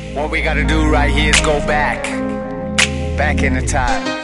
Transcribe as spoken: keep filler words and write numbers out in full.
What we gotta do right here is go back, back in the time.